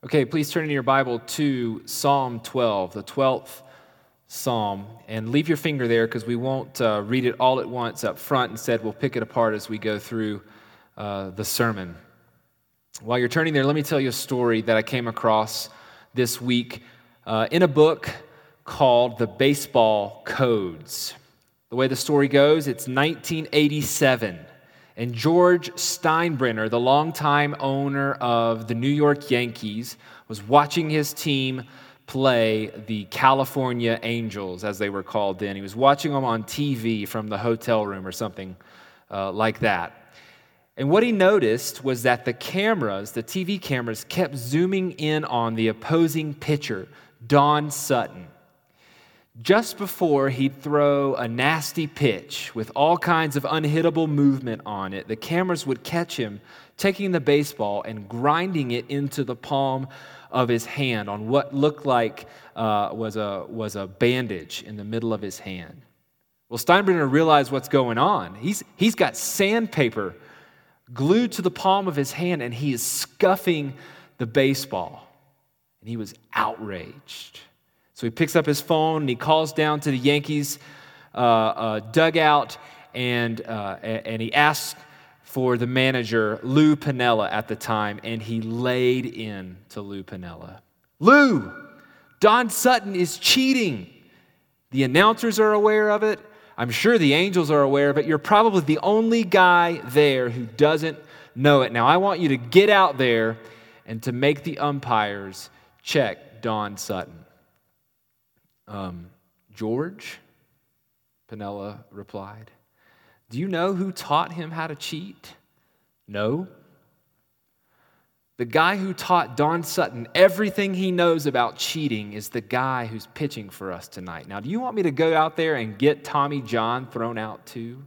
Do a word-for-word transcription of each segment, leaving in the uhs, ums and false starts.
Okay, please turn in your Bible to Psalm twelve, the twelfth Psalm, and leave your finger there because we won't uh, read it all at once up front. Instead, we'll pick it apart as we go through uh, the sermon. While you're turning there, let me tell you a story that I came across this week uh, in a book called The Baseball Codes. The way the story goes, it's nineteen eighty-seven. And George Steinbrenner, the longtime owner of the New York Yankees, was watching his team play the California Angels, as they were called then. He was watching them on T V from the hotel room or something uh, like that. And what he noticed was that the cameras, the T V cameras, kept zooming in on the opposing pitcher, Don Sutton. Just before he'd throw a nasty pitch with all kinds of unhittable movement on it, the cameras would catch him taking the baseball and grinding it into the palm of his hand on what looked like uh, was a was a bandage in the middle of his hand. Well, Steinbrenner realized what's going on. He's he's got sandpaper glued to the palm of his hand, and he is scuffing the baseball. And he was outraged. So he picks up his phone and he calls down to the Yankees uh, uh, dugout and uh, and he asks for the manager, Lou Piniella, at the time, and he laid in to Lou Piniella. Lou, Don Sutton is cheating. The announcers are aware of it. I'm sure the Angels are aware of it. You're probably the only guy there who doesn't know it. Now, I want you to get out there and to make the umpires check Don Sutton. Um, George, Piniella replied, do you know who taught him how to cheat? No. The guy who taught Don Sutton everything he knows about cheating is the guy who's pitching for us tonight. Now, do you want me to go out there and get Tommy John thrown out too?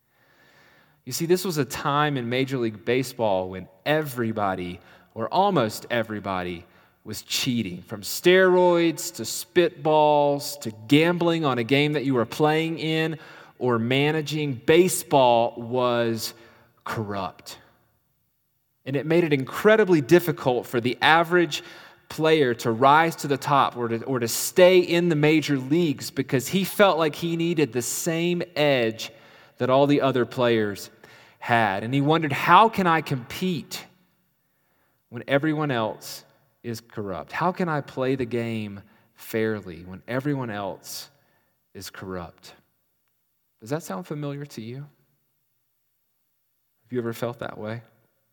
You see, this was a time in Major League Baseball when everybody, or almost everybody, was cheating, from steroids to spitballs to gambling on a game that you were playing in or managing. Baseball was corrupt. And it made it incredibly difficult for the average player to rise to the top or to, or to stay in the major leagues because he felt like he needed the same edge that all the other players had. And he wondered, how can I compete when everyone else is corrupt? How can I play the game fairly when everyone else is corrupt? Does that sound familiar to you? Have you ever felt that way?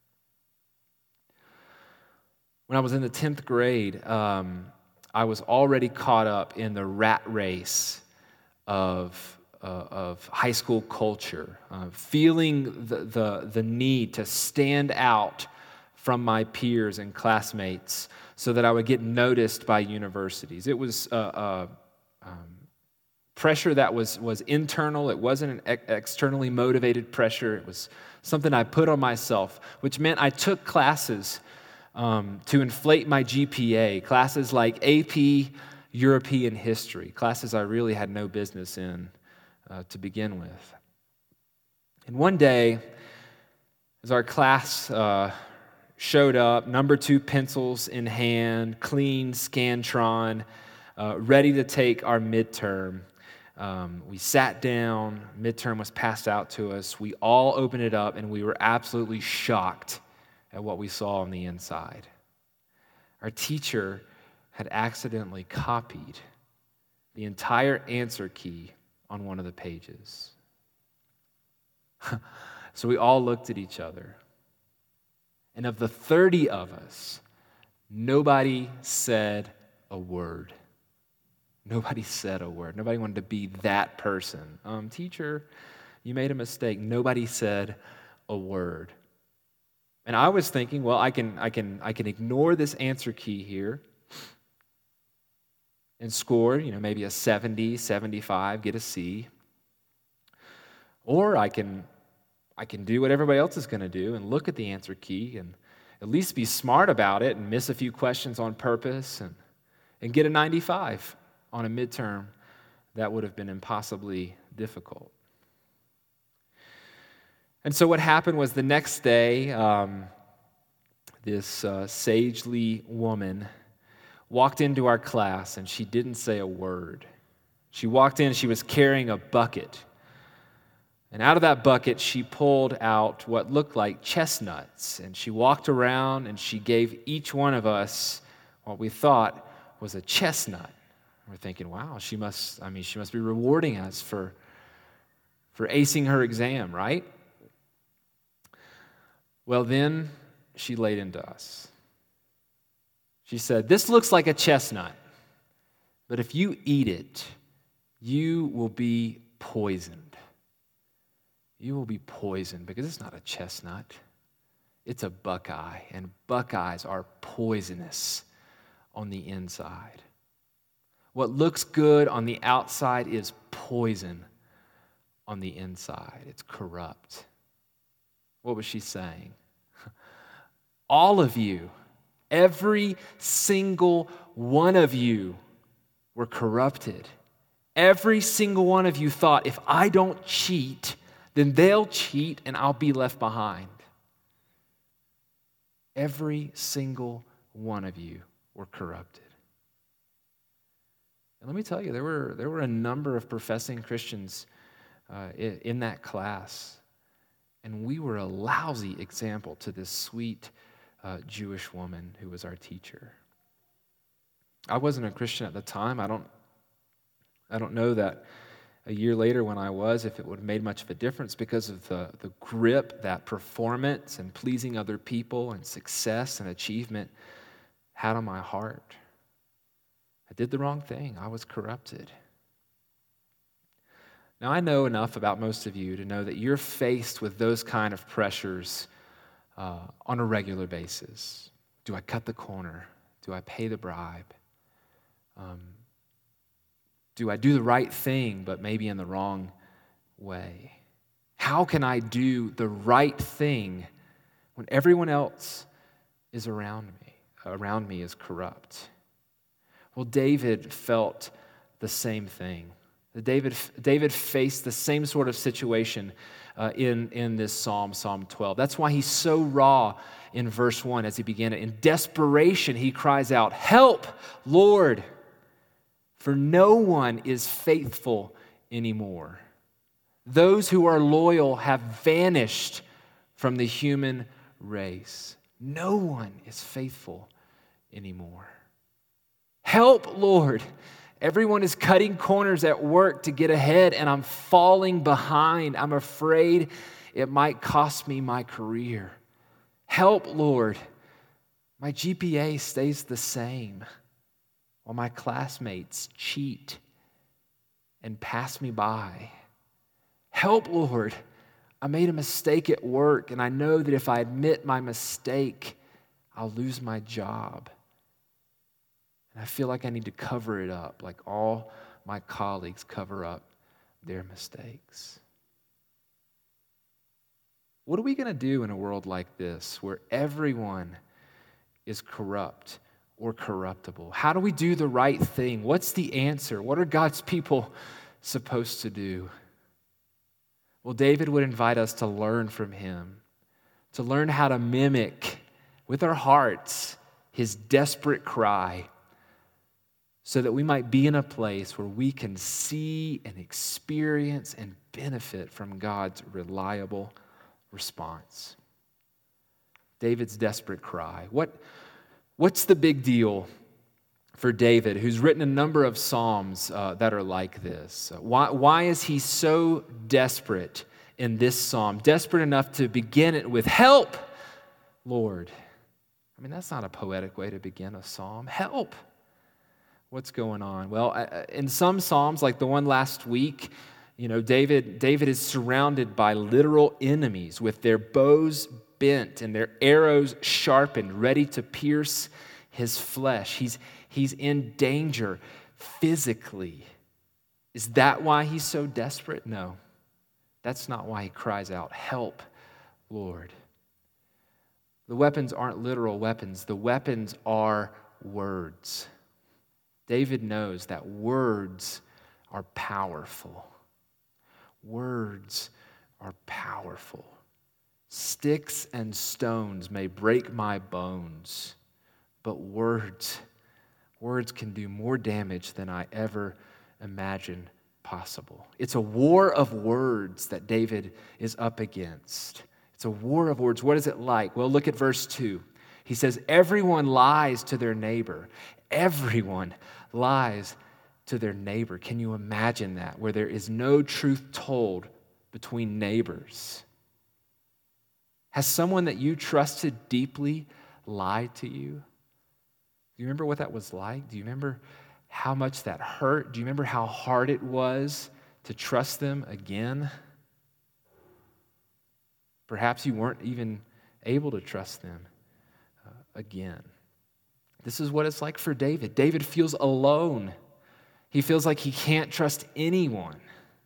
When I was in the tenth grade, um, I was already caught up in the rat race of, uh, of high school culture, uh, feeling the, the, the need to stand out from my peers and classmates so that I would get noticed by universities. It was uh, uh, um, pressure that was, was internal. It wasn't an ex- externally motivated pressure. It was something I put on myself, which meant I took classes um, to inflate my G P A, classes like A P European History, classes I really had no business in uh, to begin with. And one day, as our class uh, showed up, number two pencils in hand, clean Scantron, uh, ready to take our midterm. Um, we sat down, midterm was passed out to us. We all opened it up, and we were absolutely shocked at what we saw on the inside. Our teacher had accidentally copied the entire answer key on one of the pages. So we all looked at each other. And of the thirty of us, nobody said a word. Nobody said a word. Nobody wanted to be that person. Um, teacher, you made a mistake. Nobody said a word. And I was thinking, well, I can, I can, I can ignore this answer key here and score, you know, maybe a seventy, seventy-five, get a C. Or I can I can do what everybody else is going to do and look at the answer key and at least be smart about it and miss a few questions on purpose and, and get a ninety-five on a midterm that would have been impossibly difficult. And so what happened was the next day, um, this uh, sagely woman walked into our class, and she didn't say a word. She walked in, she was carrying a bucket. And out of that bucket, she pulled out what looked like chestnuts. And she walked around, and she gave each one of us what we thought was a chestnut. We're thinking, wow, she must, I mean, she must be rewarding us for, for acing her exam, right? Well, then she laid into us. She said, this looks like a chestnut, but if you eat it, you will be poisoned. You will be poisoned because it's not a chestnut. It's a buckeye, and buckeyes are poisonous on the inside. What looks good on the outside is poison on the inside. It's corrupt. What was she saying? All of you, every single one of you were corrupted. Every single one of you thought, if I don't cheat, then they'll cheat and I'll be left behind. Every single one of you were corrupted. And let me tell you, there were, there were a number of professing Christians uh, in, in that class. And we were a lousy example to this sweet uh, Jewish woman who was our teacher. I wasn't a Christian at the time. I don't, I don't know that a year later when I was, if it would have made much of a difference because of the, the grip that performance and pleasing other people and success and achievement had on my heart. I did the wrong thing. I was corrupted. Now, I know enough about most of you to know that you're faced with those kind of pressures uh, on a regular basis. Do I cut the corner? Do I pay the bribe? Um, do I do the right thing, but maybe in the wrong way? How can I do the right thing when everyone else is around me, around me is corrupt? Well, David felt the same thing. David, David faced the same sort of situation uh, in, in this Psalm, Psalm twelve. That's why he's so raw in verse one as he began it. In desperation, he cries out, "Help, Lord, for no one is faithful anymore. Those who are loyal have vanished from the human race. No one is faithful anymore. Help, Lord. Everyone is cutting corners at work to get ahead, and I'm falling behind. I'm afraid it might cost me my career. Help, Lord. My G P A stays the same while my classmates cheat and pass me by. Help, Lord. I made a mistake at work, and I know that if I admit my mistake, I'll lose my job. And I feel like I need to cover it up, like all my colleagues cover up their mistakes. What are we going to do in a world like this where everyone is corrupt or corruptible? How do we do the right thing? What's the answer? What are God's people supposed to do? Well, David would invite us to learn from him, to learn how to mimic with our hearts his desperate cry, so that we might be in a place where we can see and experience and benefit from God's reliable response. David's desperate cry. What, what's the big deal for David, who's written a number of psalms uh, that are like this? Why, why is he so desperate in this psalm? Desperate enough to begin it with, "Help, Lord." I mean, that's not a poetic way to begin a psalm. Help. What's going on? Well, in some psalms, like the one last week, you know, David, David is surrounded by literal enemies with their bows bent and their arrows sharpened, ready to pierce his flesh. He's, he's in danger physically. Is that why he's so desperate? No, that's not why he cries out, "Help, Lord." The weapons aren't literal weapons. The weapons are words. David knows that words are powerful. Words are powerful. Sticks and stones may break my bones, but words, words can do more damage than I ever imagined possible. It's a war of words that David is up against. It's a war of words. What is it like? Well, look at verse two. He says, everyone lies to their neighbor. Everyone lies to their neighbor. Can you imagine that? Where there is no truth told between neighbors. Has someone that you trusted deeply lied to you? Do you remember what that was like? Do you remember how much that hurt? Do you remember how hard it was to trust them again? Perhaps you weren't even able to trust them uh, again. This is what it's like for David. David feels alone. He feels like he can't trust anyone.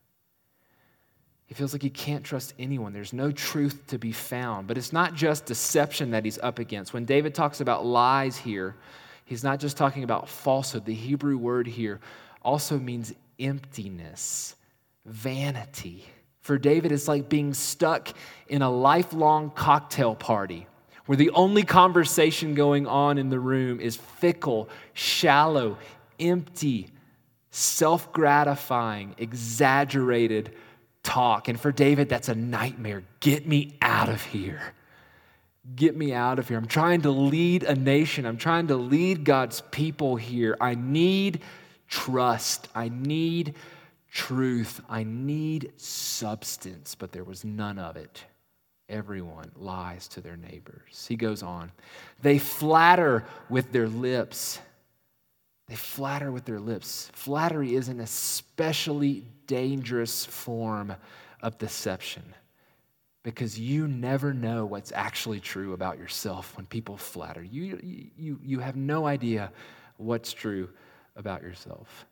He feels like he can't trust anyone. There's no truth to be found. But it's not just deception that he's up against. When David talks about lies here, he's not just talking about falsehood. The Hebrew word here also means emptiness, vanity. For David, it's like being stuck in a lifelong cocktail party where the only conversation going on in the room is fickle, shallow, empty, self-gratifying, exaggerated talk. And for David, that's a nightmare. Get me out of here. Get me out of here. I'm trying to lead a nation. I'm trying to lead God's people here. I need trust. I need truth. I need substance, but there was none of it. Everyone lies to their neighbors. He goes on. They flatter with their lips. They flatter with their lips. Flattery is an especially dangerous form of deception because you never know what's actually true about yourself when people flatter. You, you, you have no idea what's true about yourself.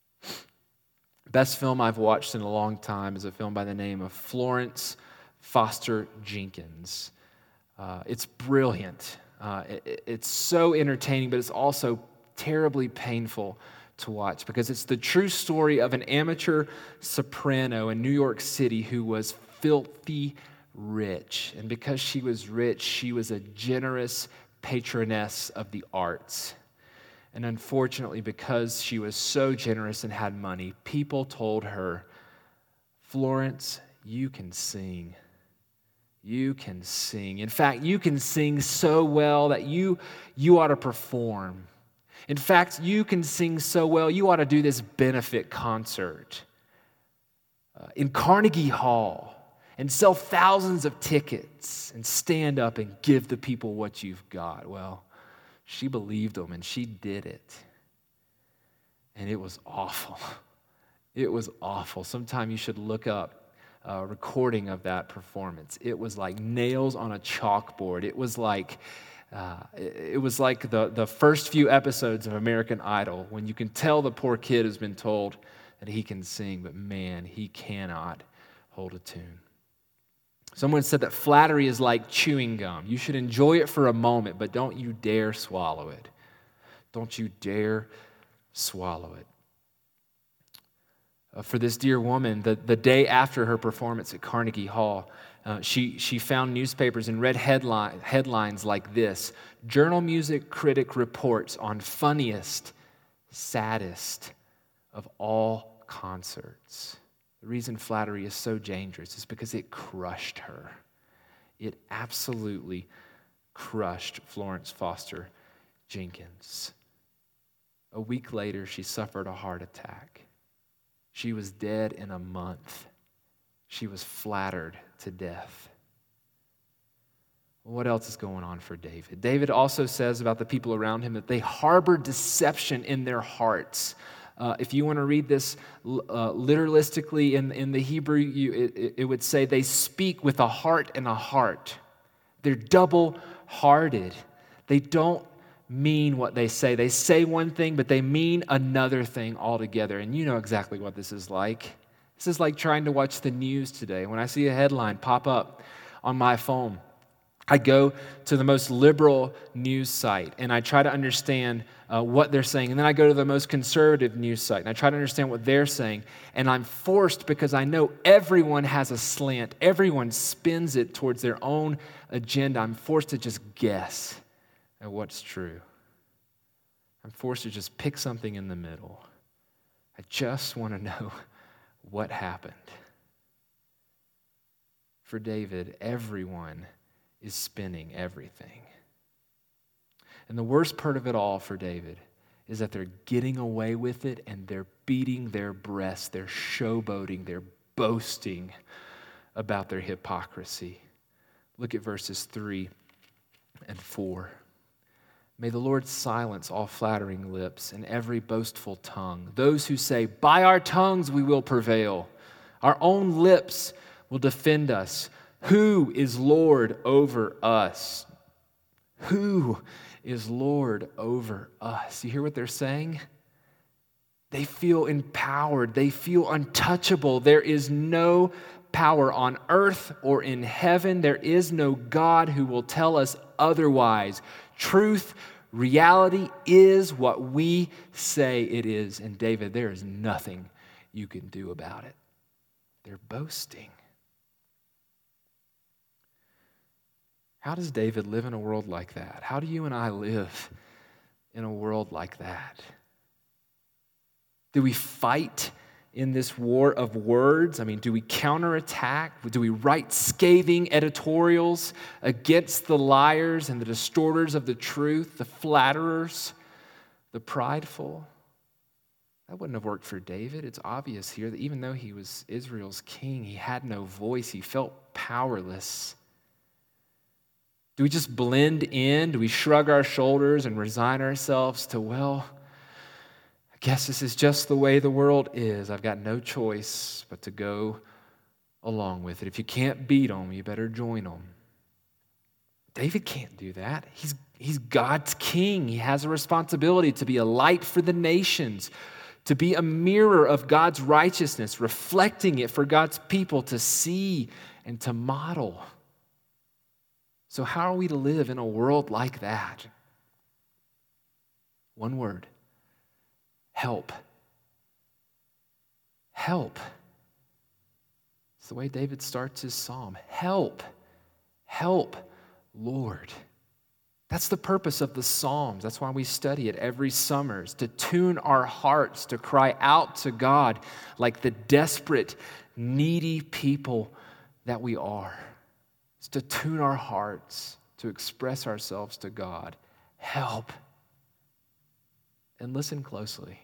Best film I've watched in a long time is a film by the name of Florence Foster Jenkins. Uh, it's brilliant. Uh, it, it's so entertaining, but it's also terribly painful to watch because it's the true story of an amateur soprano in New York City who was filthy rich. And because she was rich, she was a generous patroness of the arts. And unfortunately, because she was so generous and had money, people told her, Florence, you can sing. You can sing. In fact, you can sing so well that you, you ought to perform. In fact, you can sing so well, you ought to do this benefit concert uh, in Carnegie Hall and sell thousands of tickets and stand up and give the people what you've got. Well, she believed them and she did it. And it was awful. It was awful. Sometime you should look up a recording of that performance. It was like nails on a chalkboard. It was like uh, it, it was like the, the first few episodes of American Idol when you can tell the poor kid has been told that he can sing, but man, he cannot hold a tune. Someone said that flattery is like chewing gum. You should enjoy it for a moment, but don't you dare swallow it. Don't you dare swallow it. Uh, for this dear woman, the, the day after her performance at Carnegie Hall, uh, she, she found newspapers and read headline, headlines like this: Journal Music Critic reports on funniest, saddest of all concerts. The reason flattery is so dangerous is because it crushed her. It absolutely crushed Florence Foster Jenkins. A week later, she suffered a heart attack. She was dead in a month. She was flattered to death. What else is going on for David? David also says about the people around him that they harbor deception in their hearts. Uh, if you want to read this uh, literalistically in, in the Hebrew, you, it, it would say they speak with a heart and a heart. They're double-hearted. They don't mean what they say. They say one thing, but they mean another thing altogether. And you know exactly what this is like. This is like trying to watch the news today. When I see a headline pop up on my phone, I go to the most liberal news site and I try to understand uh, what they're saying. And then I go to the most conservative news site and I try to understand what they're saying. And I'm forced, because I know everyone has a slant. Everyone spins it towards their own agenda. I'm forced to just guess at what's true. I'm forced to just pick something in the middle. I just want to know what happened. For David, everyone is spinning everything. And the worst part of it all for David is that they're getting away with it and they're beating their breasts, they're showboating, they're boasting about their hypocrisy. Look at verses three and four. May the Lord silence all flattering lips and every boastful tongue. Those who say, by our tongues we will prevail. Our own lips will defend us. Who is Lord over us? Who is Lord over us? You hear what they're saying? They feel empowered. They feel untouchable. There is no power on earth or in heaven. There is no God who will tell us otherwise. Truth, reality is what we say it is. And David, there is nothing you can do about it. They're boasting. How does David live in a world like that? How do you and I live in a world like that? Do we fight in this war of words? I mean, do we counterattack? Do we write scathing editorials against the liars and the distorters of the truth, the flatterers, the prideful? That wouldn't have worked for David. It's obvious here that even though he was Israel's king, he had no voice. He felt powerless. Do we just blend in? Do we shrug our shoulders and resign ourselves to, well, I guess this is just the way the world is. I've got no choice but to go along with it. If you can't beat them, you better join them. David can't do that. He's, he's God's king. He has a responsibility to be a light for the nations, to be a mirror of God's righteousness, reflecting it for God's people to see and to model. So how are we to live in a world like that? One word: help. Help. It's the way David starts his psalm. Help. Help, Lord. That's the purpose of the Psalms. That's why we study it every summer, is to tune our hearts, to cry out to God like the desperate, needy people that we are. It's to tune our hearts, to express ourselves to God. Help. And listen closely.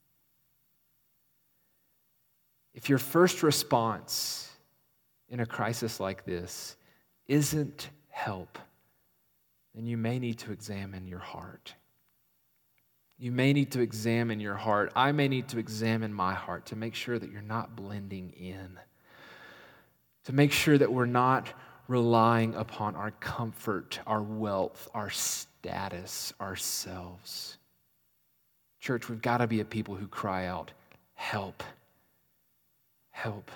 If your first response in a crisis like this isn't help, then you may need to examine your heart. You may need to examine your heart. I may need to examine my heart to make sure that you're not blending in, to make sure that we're not relying upon our comfort, our wealth, our status, ourselves. Church, we've got to be a people who cry out, help, help.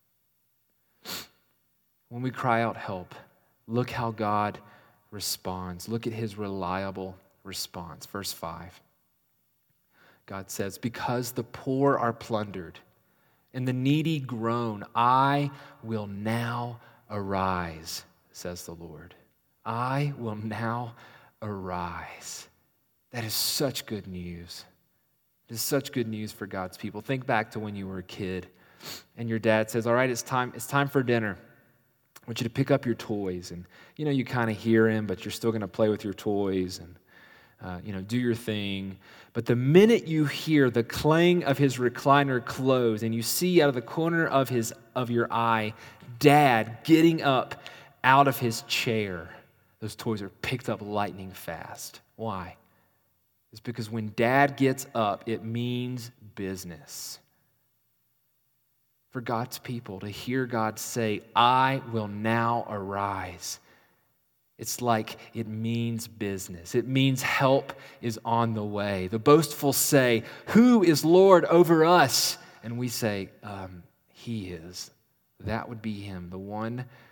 When we cry out help, look how God responds. Look at his reliable response. Verse five. God says, because the poor are plundered and the needy groan, I will now arise, says the Lord. I will now arise. That is such good news. It is such good news for God's people. Think back to when you were a kid and your dad says, all right, it's time, it's time for dinner. I want you to pick up your toys. And, you know, you kind of hear him, but you're still going to play with your toys and, uh, you know, do your thing. But the minute you hear the clang of his recliner close and you see out of the corner of his of your eye, Dad getting up out of his chair, those toys are picked up lightning fast. Why? It's because when Dad gets up, it means business. For God's people to hear God say, I will now arise, it's like it means business. It means help is on the way. The boastful say, who is Lord over us? And we say, um, he is. That would be him, the one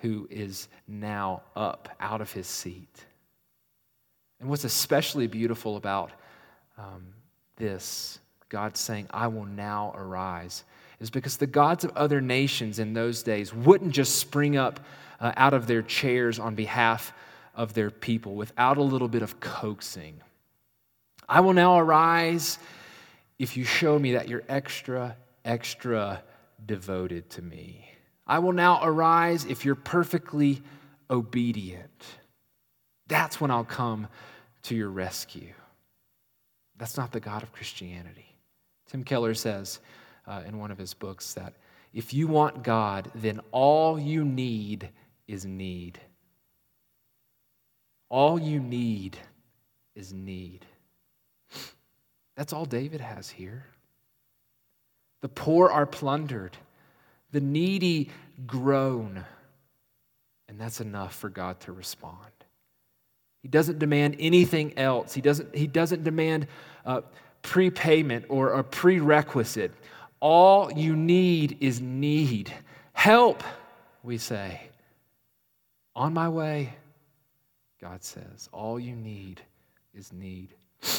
who is now up out of his seat. And what's especially beautiful about um, this, God saying, I will now arise, is because the gods of other nations in those days wouldn't just spring up uh, out of their chairs on behalf of their people without a little bit of coaxing. I will now arise if you show me that you're extra, extra devoted to me. I will now arise if you're perfectly obedient. That's when I'll come to your rescue. That's not the God of Christianity. Tim Keller says uh, in one of his books that if you want God, then all you need is need. All you need is need. That's all David has here. The poor are plundered. The needy groan. And that's enough for God to respond. He doesn't demand anything else. He doesn't, he doesn't demand uh, prepayment or a prerequisite. All you need is need. Help, we say. On my way, God says. All you need is need.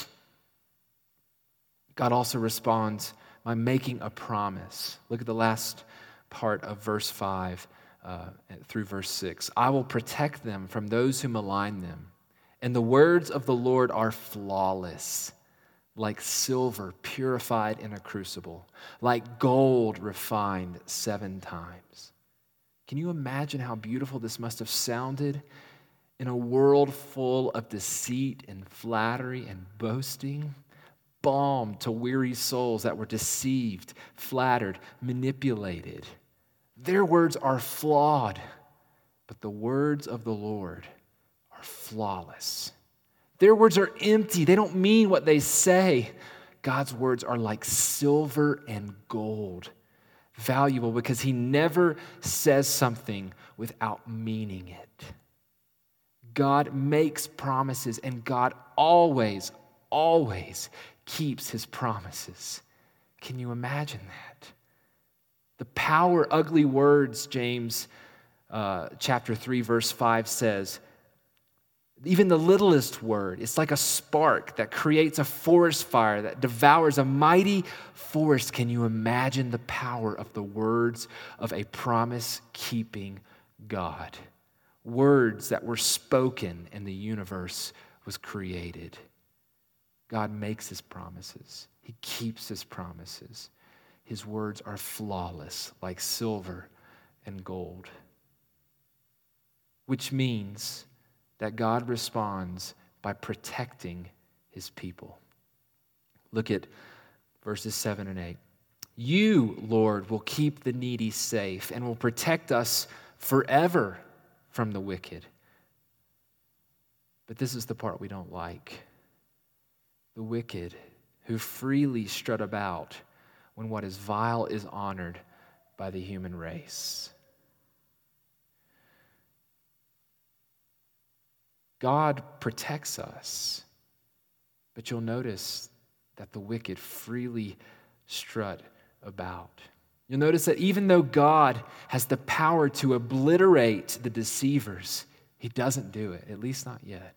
God also responds by making a promise. Look at the last part of verse five uh, through verse six. I will protect them from those who malign them, and the words of the Lord are flawless, like silver purified in a crucible, like gold refined seven times. Can you imagine how beautiful this must have sounded in a world full of deceit and flattery and boasting? Balm to weary souls that were deceived, flattered, manipulated. Their words are flawed, but the words of the Lord are flawless. Their words are empty. They don't mean what they say. God's words are like silver and gold, valuable because he never says something without meaning it. God makes promises, and God always, always keeps his promises. Can you imagine that? The power, ugly words, James uh, chapter three, verse five says, even the littlest word, it's like a spark that creates a forest fire that devours a mighty forest. Can you imagine the power of the words of a promise-keeping God? Words that were spoken and the universe was created. God makes his promises. He keeps his promises. His words are flawless, like silver and gold. Which means that God responds by protecting his people. Look at verses seven and eight. You, Lord, will keep the needy safe and will protect us forever from the wicked. But this is the part we don't like. The wicked who freely strut about when what is vile is honored by the human race. God protects us, but you'll notice that the wicked freely strut about. You'll notice that even though God has the power to obliterate the deceivers, he doesn't do it, at least not yet.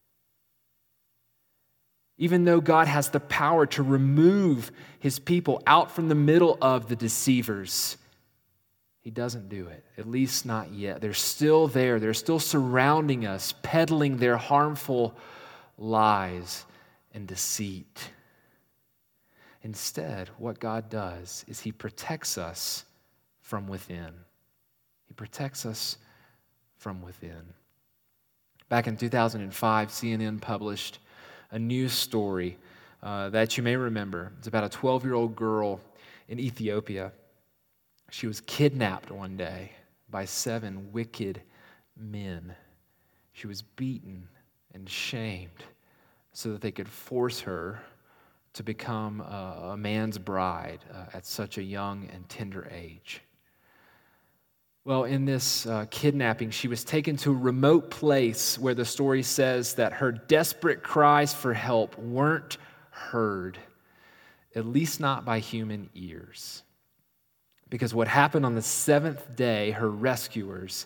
Even though God has the power to remove his people out from the middle of the deceivers, he doesn't do it, at least not yet. They're still there. They're still surrounding us, peddling their harmful lies and deceit. Instead, what God does is he protects us from within. He protects us from within. Back in two thousand five, C N N published a news story uh, that you may remember. It's about a twelve-year-old girl in Ethiopia. She was kidnapped one day by seven wicked men. She was beaten and shamed so that they could force her to become a, a man's bride uh, at such a young and tender age. Well, in this uh, kidnapping, she was taken to a remote place where the story says that her desperate cries for help weren't heard, at least not by human ears. Because what happened on the seventh day, her rescuers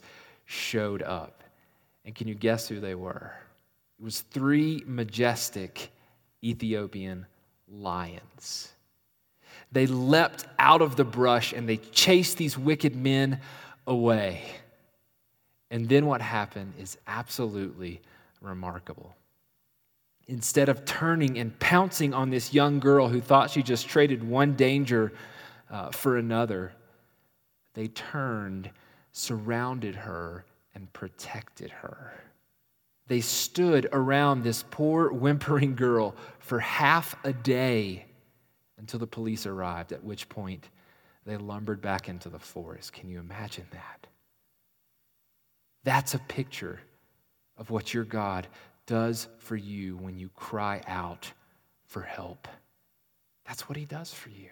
showed up. And can you guess who they were? It was three majestic Ethiopian lions. They leapt out of the brush and they chased these wicked men away. And then what happened is absolutely remarkable. Instead of turning and pouncing on this young girl who thought she just traded one danger uh, for another, they turned, surrounded her, and protected her. They stood around this poor, whimpering girl for half a day until the police arrived, at which point they lumbered back into the forest. Can you imagine that? That's a picture of what your God does for you when you cry out for help. That's what he does for you.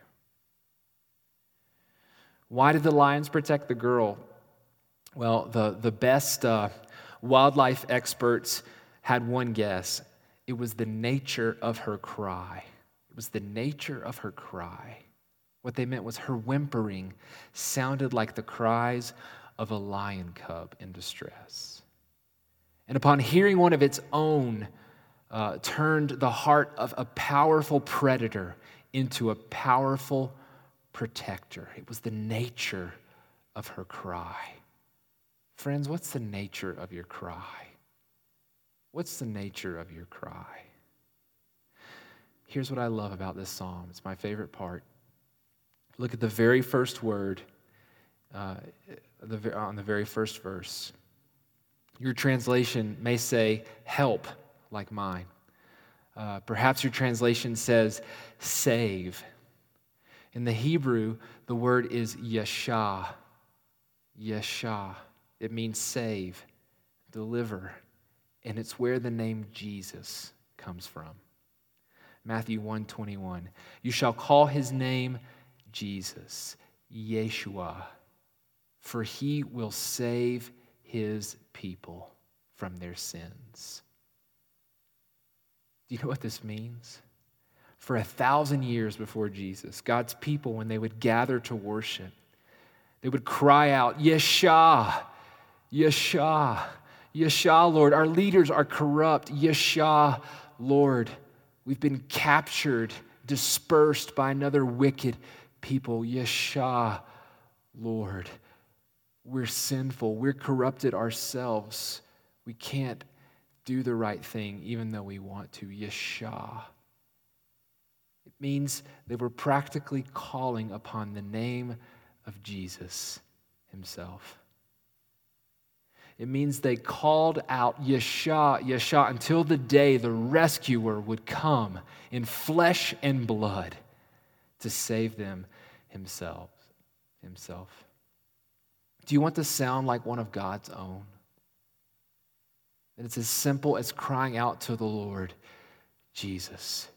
Why did the lions protect the girl? Well, the, the best uh, wildlife experts had one guess. It was the nature of her cry. It was the nature of her cry. What they meant was her whimpering sounded like the cries of a lion cub in distress. And upon hearing one of its own, uh, turned the heart of a powerful predator into a powerful protector. It was the nature of her cry. Friends, what's the nature of your cry? What's the nature of your cry? Here's what I love about this psalm. It's my favorite part. Look at the very first word uh, the, on the very first verse. Your translation may say help, like mine. Uh, perhaps your translation says save. In the Hebrew, the word is yeshah. Yeshah. It means save, deliver, and it's where the name Jesus comes from. Matthew one twenty-one. You shall call his name Jesus, Yeshua, for he will save his people from their sins. Do you know what this means? For a thousand years before Jesus, God's people, when they would gather to worship, they would cry out, Yeshua, Yeshua, Yeshua, Lord. Our leaders are corrupt. Yeshua, Lord. We've been captured, dispersed by another wicked people. Yeshua, Lord. We're sinful. We're corrupted ourselves. We can't do the right thing even though we want to. Yeshua. It means they were practically calling upon the name of Jesus himself. It means they called out Yeshua, Yeshua, until the day the rescuer would come in flesh and blood to save them himself. himself. Do you want to sound like one of God's own? And it's as simple as crying out to the Lord, Jesus.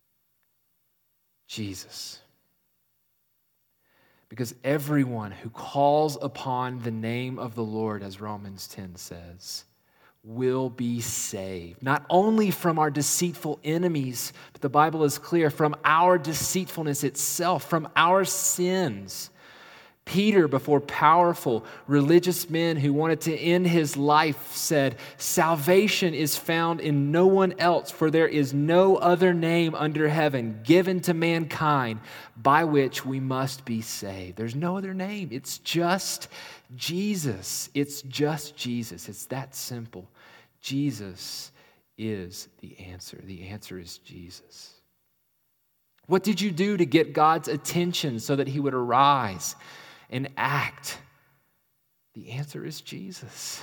Jesus. Because everyone who calls upon the name of the Lord, as Romans ten says, will be saved. Not only from our deceitful enemies, but the Bible is clear, from our deceitfulness itself, from our sins. Peter, before powerful religious men who wanted to end his life, said, salvation is found in no one else, for there is no other name under heaven given to mankind by which we must be saved. There's no other name. It's just Jesus. It's just Jesus. It's that simple. Jesus is the answer. The answer is Jesus. What did you do to get God's attention so that he would arise and act? The answer is Jesus.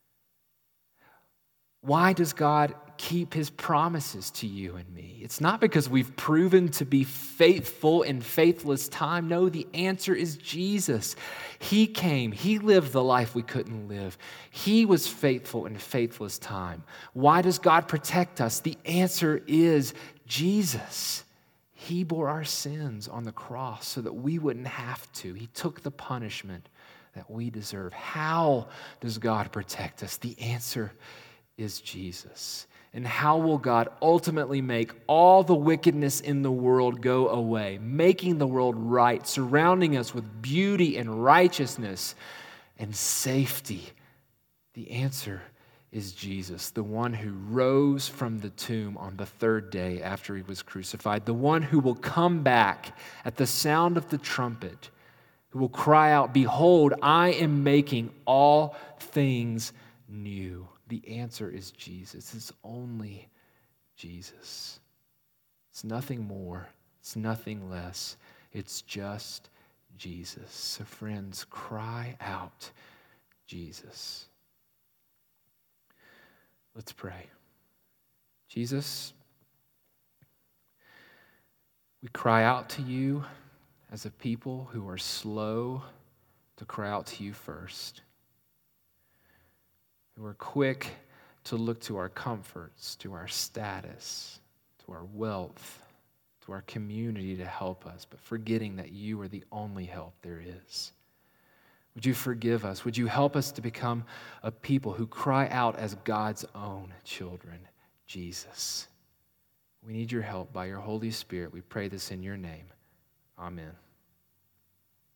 Why does God keep his promises to you and me? It's not because we've proven to be faithful in faithless time. No, the answer is Jesus. He came. He lived the life we couldn't live. He was faithful in faithless time. Why does God protect us? The answer is Jesus. He bore our sins on the cross so that we wouldn't have to. He took the punishment that we deserve. How does God protect us? The answer is Jesus. And how will God ultimately make all the wickedness in the world go away, making the world right, surrounding us with beauty and righteousness and safety? The answer is Jesus, the one who rose from the tomb on the third day after he was crucified, the one who will come back at the sound of the trumpet, who will cry out, "Behold, I am making all things new." The answer is Jesus. It's only Jesus. It's nothing more. It's nothing less. It's just Jesus. So friends, cry out, Jesus. Let's pray. Jesus, we cry out to you as a people who are slow to cry out to you first, who are quick to look to our comforts, to our status, to our wealth, to our community to help us, but forgetting that you are the only help there is. Would you forgive us? Would you help us to become a people who cry out as God's own children, Jesus? We need your help by your Holy Spirit. We pray this in your name. Amen.